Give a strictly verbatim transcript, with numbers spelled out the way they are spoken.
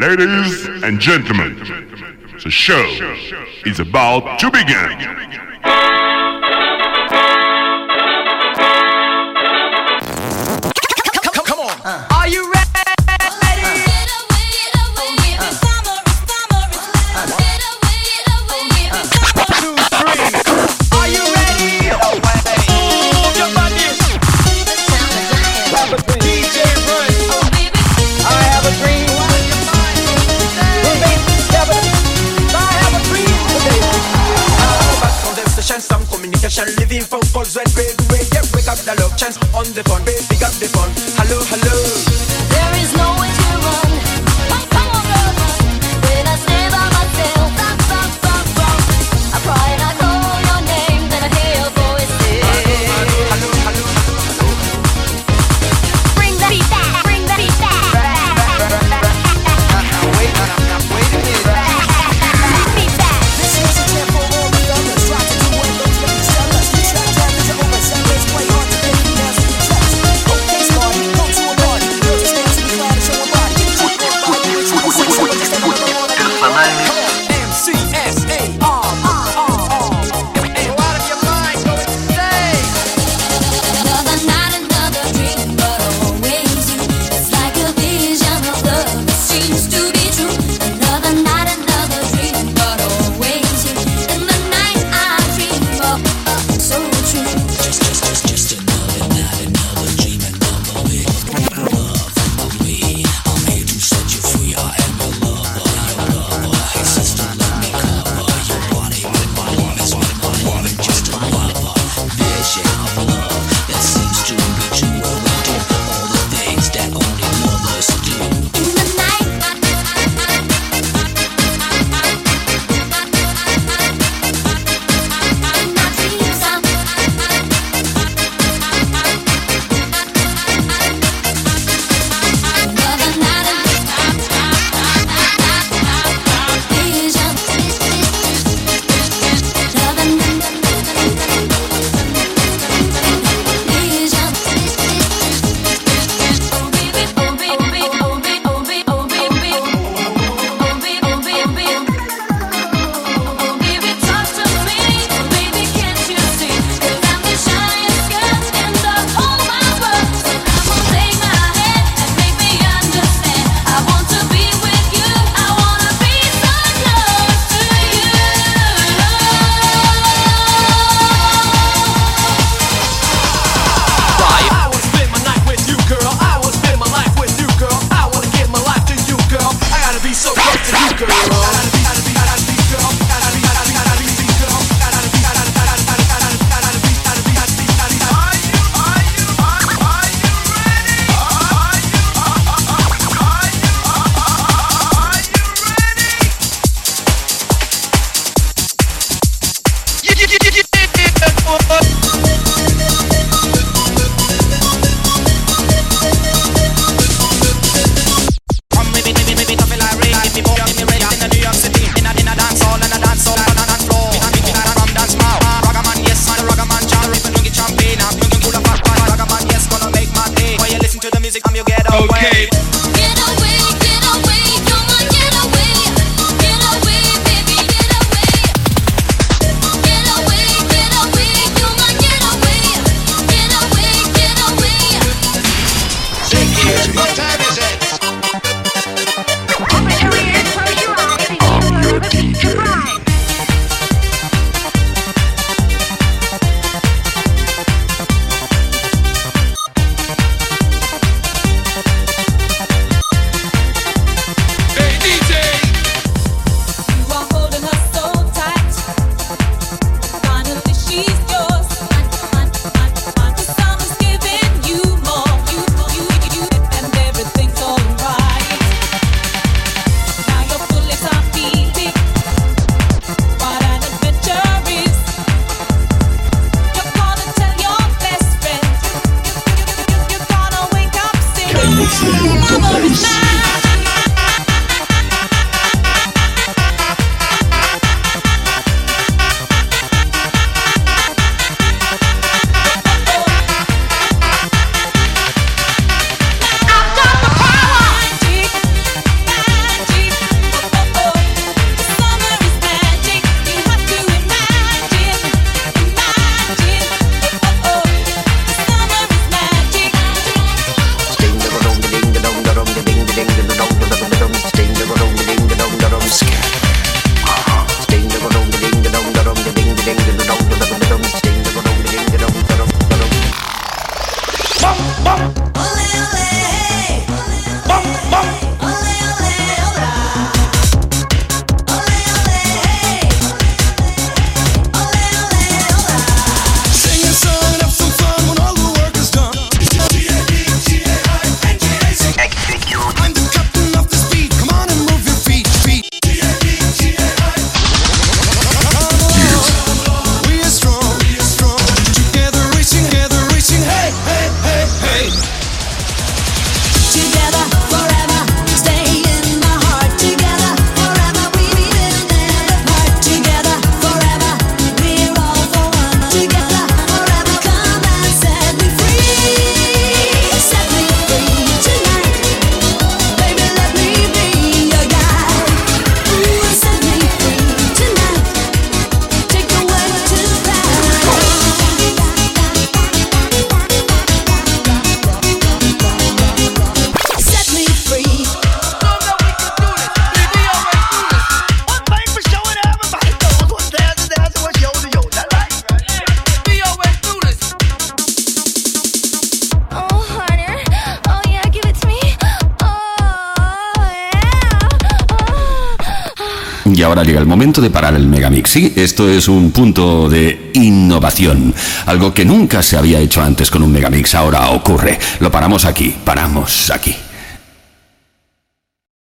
Ladies and gentlemen, the show is about to begin. Come on, uh. Are you ready? Some communication, living phone calls when baby wake, yeah, wake up the love chance on the phone, baby, pick up the phone. Hello, hello. There is nowhere to run. Come on, girl. When I stay by myself, stop, stop, stop, stop. I cry and I call your name, then I hear your voice say, hello, hello, hello, hello. Bring that beat back, bring that beat back. Now wait, now wait a minute. Beat back. This is a tip for all the others. Try to do what those ladies tell us. You track time is over. Celebrate, play hard to get you down to the tracks. Okay, start, go to a party. Girls just dance to the crowd and show a body. Check that body, check the sex, so just stand on the wall like a man. Come on, M C S A R R R R. And out of your mind, go insane. Another night, another dream, but always you. It's like a vision of love that seems to be true. Another night, another dream, but always you. In the night I dream of so true. Just, just, just, just another night, another dream, another big love of me. I'm here to set you free. I am your lover, your lover. Hey sister, let me cover your body with my love. It's with my love and just another vision of love that seems to be true. Well, we do all the things that only lovers do. In the night, in my dreams, I'm another night, vision. Another night, vision. Oh baby, oh baby, oh baby, oh baby, oh baby, oh baby, oh baby, oh baby, talk to me, oh baby, can't you see? 'Cause I'm the shyest girl in the whole wide world. So come on, take my hand and make me understand. I want to be with you. I wanna be so close to you. I wanna spend my night with you, girl. I wanna spend my life with you, girl. I wanna give my life to you, girl. I gotta be so close to you, girl. Gotta be, gotta be, gotta be, girl. Gotta be, gotta be, gotta be, girl. Gotta be, gotta be, gotta be, gotta be, gotta be, gotta be, gotta be, gotta be, gotta be. Are you, are you, are you, are you ready? Are you, are you, are you, are you ready? Yeah, yeah, yeah, yeah, Come with me, baby, baby, tough like rain. Give me more, give me red in the New York City. Y ahora llega el momento de parar el Megamix. Sí, esto es un punto de innovación. Algo que nunca se había hecho antes con un Megamix. Ahora ocurre. Lo paramos aquí. Paramos aquí.